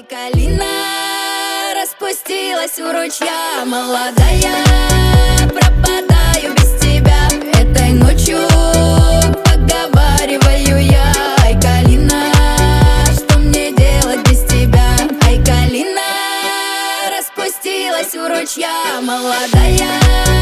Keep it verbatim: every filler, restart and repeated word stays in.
калина распустилась у ручья, молодая, пропадаю без тебя. Этой ночью поговариваю я: ай, калина, что мне делать без тебя? Ай, калина распустилась у ручья, молодая.